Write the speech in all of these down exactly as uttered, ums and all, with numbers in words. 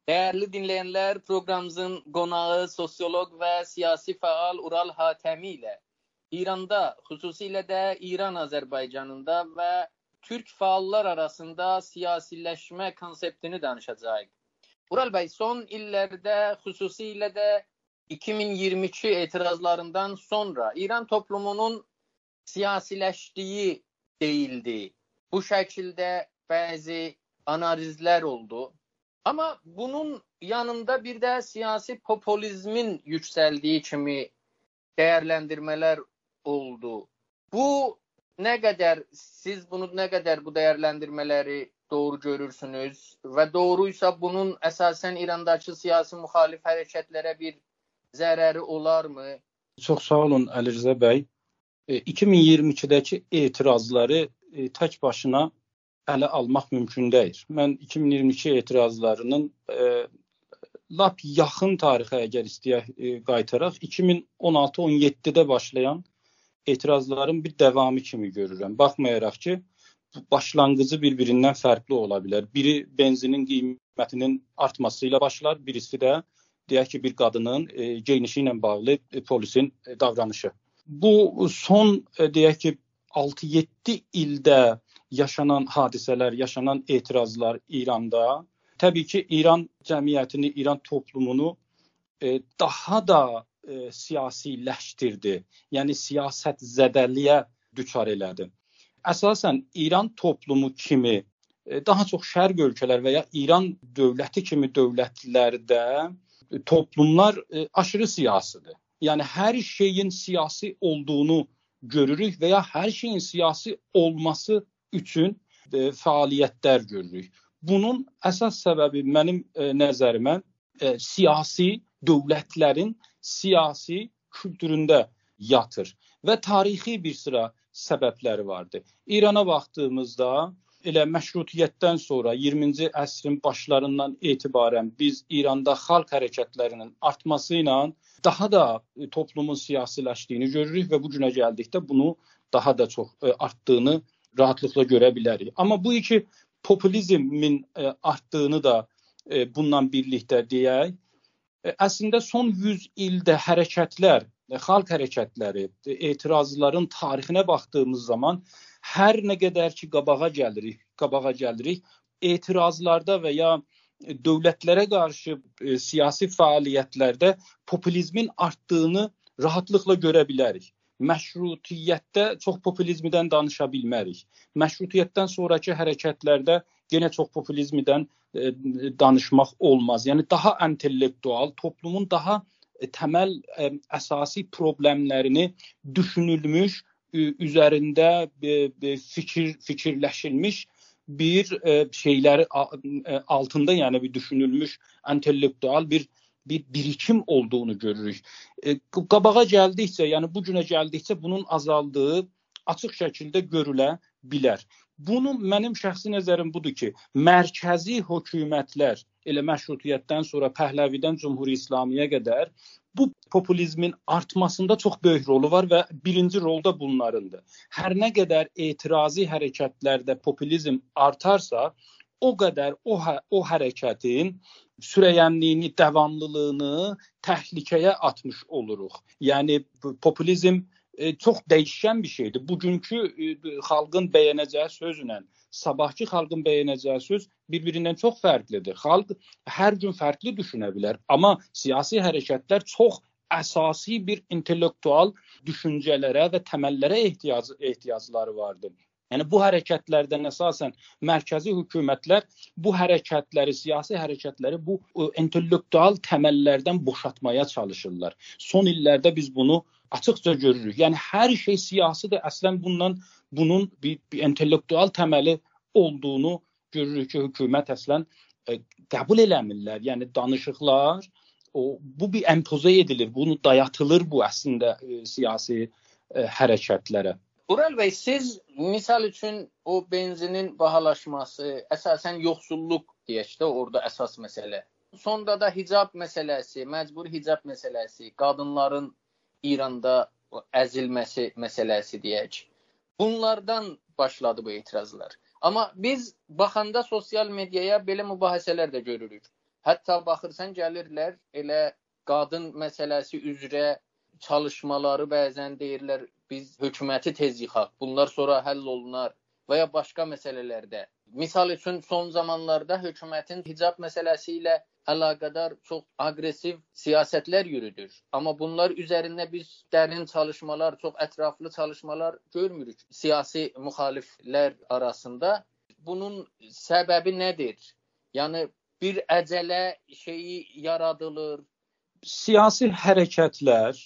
Değerli dinleyenler, programımızın qonağı sosiolog ve siyasi faal Ural Hatəmi ile İran'da, xüsusilə də İran-Azərbaycanında və Türk faallar arasında siyasiləşmə konseptini danışacağıq. Ural bəy, son illərdə, xüsusilə də iki min iyirmi iki etirazlarından sonra İran toplumunun siyasiləşdiyi deyildi. Bu şəkildə bəzi analizlər oldu. Ama bunun yanında bir de siyasi popülizmin yükseldiği kimi değerlendirmeler oldu. Bu ne kadar, siz bunu ne kadar bu değerlendirmeleri doğru görürsünüz ve doğruysa bunun esasen İran'daki siyasi muhalif hareketlere bir zararı olar mı? Çok sağ olun Ali Rıza Bey. iki min iyirmi ikidəki etirazları tək başına ələ almaq mümkün deyil. Mən iki min iyirmi iki etirazlarının e, lap yaxın tarixə əgər istəyək e, qaytaraq, iki min on altı on yeddidə başlayan etirazların bir davamı kimi görürəm. Baxmayaraq ki, başlanğıcı bir-birindən fərqli ola bilər. Biri benzinin qiymətinin artmasıyla başlar, birisi də deyək ki, bir qadının e, geyinişi ilə bağlı e, polisin e, davranışı. Bu son e, deyək ki, altı yeddi ildə yaşanan hadisələr, yaşanan etirazlar İranda, təbii ki, İran cəmiyyətini, İran toplumunu e, daha da e, siyasiləşdirdi. Yəni siyasət zədəliyə düçar elədi. Əsasən İran toplumu kimi e, daha çox şərq ölkələr və ya İran dövləti kimi dövlətlərdə e, toplumlar e, aşırı siyasidir. Yəni hər şeyin siyasi olduğunu görürük və ya hər şeyin siyasi olması üçün e, fəaliyyətlər görürük. Bunun əsas səbəbi mənim e, nəzərimə e, siyasi dövlətlərin siyasi kültüründə yatır və tarixi bir sıra səbəbləri vardır. İrana baxdığımızda elə məşrutiyyətdən sonra iyirminci əsrin başlarından etibarən biz İranda xalq hərəkətlərinin artması ilə daha da e, toplumun siyasiləşdiyini görürük və bu günə gəldikdə bunu daha da çox e, artdığını rahatlıkla görə bilərik. Amma bu iki popülizmin e, artdığını da e, bundan birlikdə deyək. E, əslində son yüz ildə hərəkətlər, e, xalq hərəkətləri, e, etirazların tarixinə baxdığımız zaman hər nə qədər ki qabağa gəlirik, qabağa gəlirik, etirazlarda və ya dövlətlərə qarşı e, siyasi fəaliyyətlərdə popülizmin artdığını rahatlıkla görə bilərik. Məşrutiyyətdə çox popülizmdən danışa bilmərik. Məşrutiyyətdən sonraki hərəkətlərdə yenə çox popülizmdən e, danışmaq olmaz. Yəni daha intellektual, toplumun daha e, təməl e, əsasi problemlərini düşünülmüş, e, üzərində e, e, fikir fikirləşilmiş bir e, şeyləri e, altında, yəni bir düşünülmüş intellektual bir bir birikim olduğunu görürük. E, qabağa gəldikcə, yəni bu günə gəldikcə bunun azaldığı açıq şəkildə görülə bilər. Bunu mənim şəxsi nəzərim budur ki, mərkəzi hökumətlər elə məşrutiyyətdən sonra Pəhləvidən Cümhuri İslamiyə qədər bu popülizmin artmasında çox böyük rolu var və birinci rolda bunlarındır. Hər nə qədər etirazı hərəkətlərdə popülizm artarsa, o qədər o, o hərəkətin sürəyənliyini, davamlılığını təhlükəyə atmış oluruq. Yəni popülizm e, çox dəyişən bir şeydir. Bugünkü e, xalqın bəyənəcəyi sözlə sabahki xalqın bəyənəcəyi söz bir-birindən çox fərqlidir. Xalq hər gün fərqli düşünə bilər, amma siyasi hərəkətlər çox əsasi bir intellektual düşüncələrə və təməllərə ehtiyac ehtiyacları vardır. Yəni bu hərəkətlərdən əsasən mərkəzi hökumətlər bu hərəkətləri, siyasi hərəkətləri bu intellektual təməllərdən boşaltmaya çalışırlar. Son illərdə biz bunu açıqca görürük. Yəni hər şey siyasidir. Əslən bundan bunun bir, bir intellektual təməli olduğunu görürük ki, hökumət əslən e, qəbul eləmirlər. Yəni danışıqlar o bu bir empoze edilir. Bunu dayatılır bu əslində e, siyasi e, hərəkətlərə. Ural Bey, siz misal üçün o benzinin bahalaşması, əsasən yoxsulluq deyək də orada əsas məsələ. Sonda da hicab məsələsi, məcbur hicab məsələsi, qadınların İranda əzilməsi məsələsi deyək. Bunlardan başladı bu etirazlar. Amma biz baxanda sosial mediaya belə mübahisələr də görürük. Hətta baxırsan gəlirlər elə qadın məsələsi üzrə çalışmaları bəzən deyirlər biz hökuməti tez yıxaq, bunlar sonra həll olunar və ya başqa məsələlərdə. Misal üçün son zamanlarda hökumətin hicab məsələsi ilə əlaqədar çox aqressiv siyasətlər yürüdür. Amma bunlar üzərində biz dərin çalışmalar, çox ətraflı çalışmalar görmürük siyasi müxaliflər arasında. Bunun səbəbi nədir? Yəni bir əcələ şeyi yaradılır. Siyasi hərəkətlər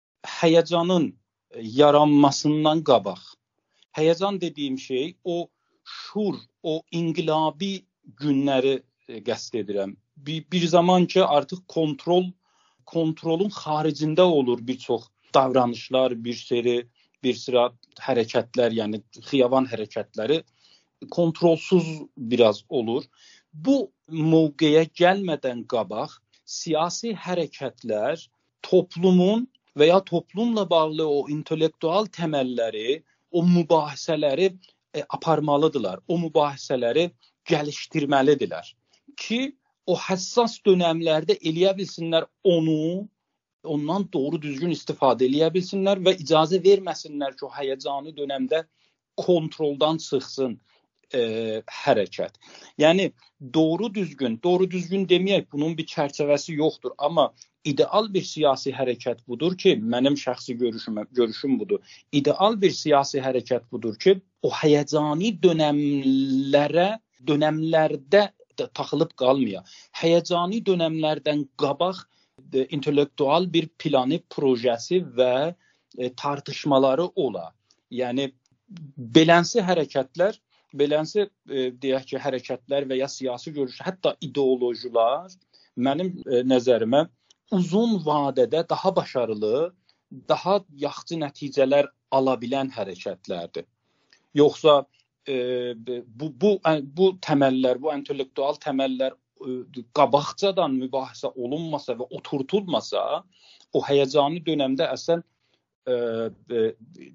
həyəcanın yaranmasından qabaq. Həyəcan dediyim şey o şur, o inqilabi günləri qəsd edirəm. Bir, bir zaman ki artıq kontrol kontrolun xaricində olur bir çox davranışlar, bir seri, bir sıra hərəkətlər, yəni xiyavan hərəkətləri kontrolsuz biraz olur. Bu mövqeyə gəlmədən qabaq siyasi hərəkətlər toplumun və ya toplumla bağlı o intellektual təməlləri, o mübahisələri e, aparmalıdırlar. O mübahisələri gəlişdirməlidirlər ki, o həssas dönəmlərdə eləyə bilsinlər onu, ondan doğru düzgün istifadə eləyə bilsinlər və icazə verməsinlər ki, o həyəcanlı dönəmdə kontroldan çıxsın e, hərəkət. Yəni doğru düzgün, doğru düzgün deməyək, bunun bir çərçivəsi yoxdur, amma ideal bir siyasi hərəkət budur ki, mənim şəxsi görüşüm, görüşüm budur. İdeal bir siyasi hərəkət budur ki, o həyəcani dönəmlərə, dönəmlərdə taxılıb qalmaya. Həyəcani dönəmlərdən qabaq e, intellektual bir planı, projesi və e, tartışmaları ola. Yəni belənsi hərəkətlər, belənsi e, deyək ki, hərəkətlər və ya siyasi görüş, hətta ideolojiyalar mənim e, nəzərimə uzun vadədə daha başarılı, daha yaxşı nəticələr ala bilən hərəkətlərdir. Yoxsa e, bu bu bu təməllər, bu intellektual təməllər e, qabaqcadan mübahisə olunmasa və oturtulmasa, o həyəcanlı dönəmdə əslən e, e,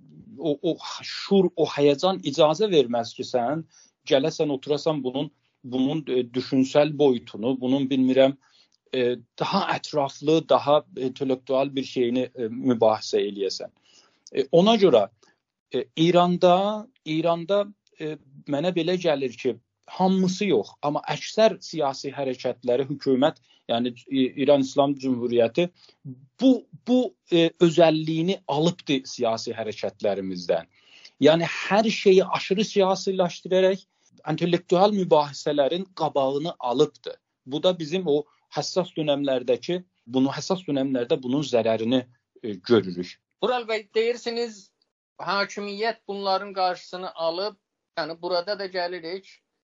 o o şur, o həyəcan icazə verməz ki, sən gələsən oturasan bunun bunun e, düşünsəl boyutunu, bunun bilmirəm E, daha ətraflı, daha intellektual bir şeyini e, mübahisə eləyəsən. E, ona görə e, İranda, İranda e, mənə belə gəlir ki, hamısı yox, amma əksər siyasi hərəkətləri hökumət, yəni İran İslam Cümhuriyyəti bu bu e, özəlliyini alıbdı siyasi hərəkətlərimizdən. Yəni hər şeyi aşırı siyasiləşdirərək intellektual mübahisələrin qabağını alıbdı. Bu da bizim o həssas dönəmlərdəki, bunu həssas dönəmlərdə bunun zərərini e, görürük. Ural bəy, deyirsiniz, hakimiyyət bunların qarşısını alıb, yəni burada da gəlirik,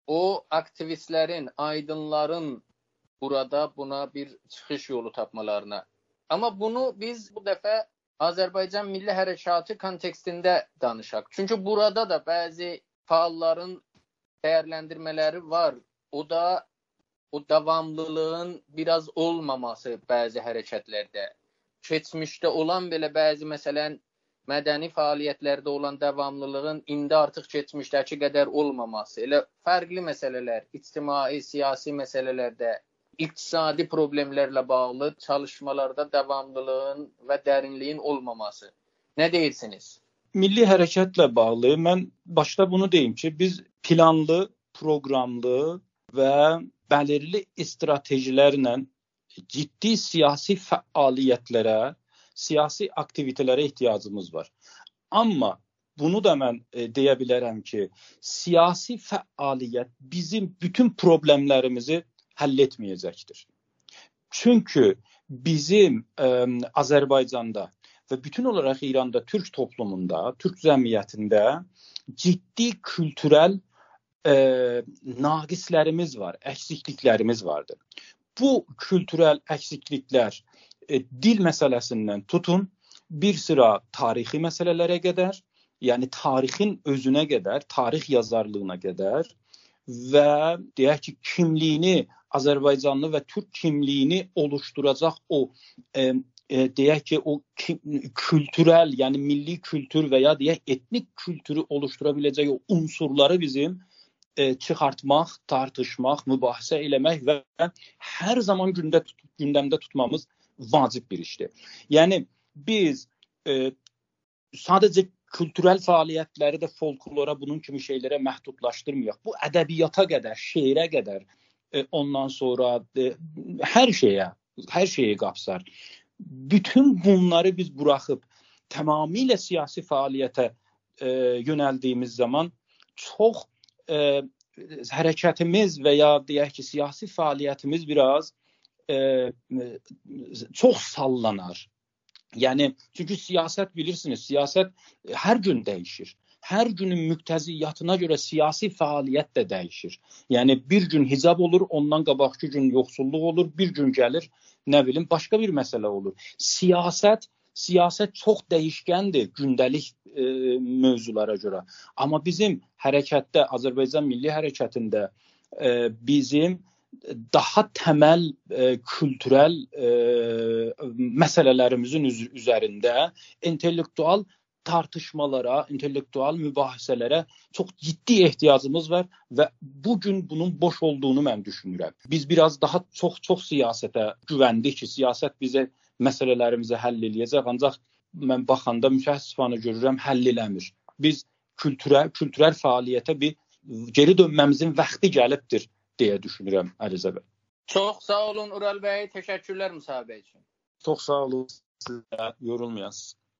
o aktivistlərin, aydınların burada buna bir çıxış yolu tapmalarına. Amma bunu biz bu dəfə Azərbaycan Milli Hərəkatı kontekstində danışaq. Çünki burada da bəzi fəalların dəyərləndirmələri var. O da o davamlılığın biraz olmaması bəzi hərəkətlərdə. Keçmişdə olan belə bəzi məsələn mədəni fəaliyyətlərdə olan davamlılığın indi artıq keçmişdəki qədər olmaması. Elə fərqli məsələlər, ictimai, siyasi məsələlərdə, iqtisadi problemlərlə bağlı çalışmalarda davamlılığın və dərinliyin olmaması. Nə deyirsiniz? Milli hərəkətlə bağlı mən başda bunu deyim ki, biz planlı, proqramlı və bəlirli stratejilərlə ciddi siyasi fəaliyyətlərə, siyasi aktivitelərə ehtiyacımız var. Amma bunu da mən e, deyə bilərəm ki, siyasi fəaliyyət bizim bütün problemlərimizi həll etməyəcəkdir. Çünki bizim e, Azərbaycanda və bütün olaraq İranda, Türk toplumunda, Türk cəmiyyətində ciddi kültürel e, naqislərimiz var, əksikliklərimiz vardır. Bu kültürel əksikliklər e, dil məsələsindən tutun, bir sıra tarixi məsələlərə qədər, yəni tarixin özünə qədər, tarix yazarlığına qədər və deyək ki, kimliyini, Azərbaycanlı və Türk kimliyini oluşturacaq o e, e, deyək ki, o kültürel, yəni milli kültür və ya deyək etnik kültürü oluştura biləcək o unsurları bizim e, çıxartmaq, tartışmaq, mübahisə eləmək və hər zaman gündə gündəmdə tutmamız vacib bir işdir. Yəni biz e, sadəcə kültürel fəaliyyətləri də folklora, bunun kimi şeylərə məhdudlaşdırmayaq. Bu ədəbiyyata qədər, şeirə qədər, e, ondan sonra e, hər şeyə, hər şeyi qapsar. Bütün bunları biz buraxıb tamamilə siyasi fəaliyyətə e, yönəldiyimiz zaman çox e, hərəkətimiz və ya deyək ki, siyasi fəaliyyətimiz biraz e, çox sallanar. Yəni, çünki siyasət bilirsiniz, siyasət hər gün dəyişir. Hər günün müqtəziyyatına görə siyasi fəaliyyət də dəyişir. Yəni, bir gün hicab olur, ondan qabaqki gün yoxsulluq olur, bir gün gəlir, nə bilim, başqa bir məsələ olur. Siyasət, siyasət çox dəyişkəndir gündəlik e, mövzulara görə. Amma bizim hərəkətdə, Azərbaycan Milli Hərəkətində e, bizim daha təməl e, kültürel e, məsələlərimizin üz üzərində intellektual tartışmalara, intellektual mübahisələrə çox ciddi ehtiyacımız var və bugün bunun boş olduğunu mən düşünürəm. Biz biraz daha çox-çox siyasətə güvəndik ki, siyasət bizə məsələlərimizi həll eləyəcək, ancaq mən baxanda mütəəssifانه görürəm, həll eləmir. Biz kültürə, kültürel fəaliyyətə bir geri dönməmizin vaxtı gəlibdir deyə düşünürəm, Əliza bəy. Çox sağ olun Ural bəy, təşəkkürlər müsahibə üçün. Çox sağ olun, sizə yorulmayasınız.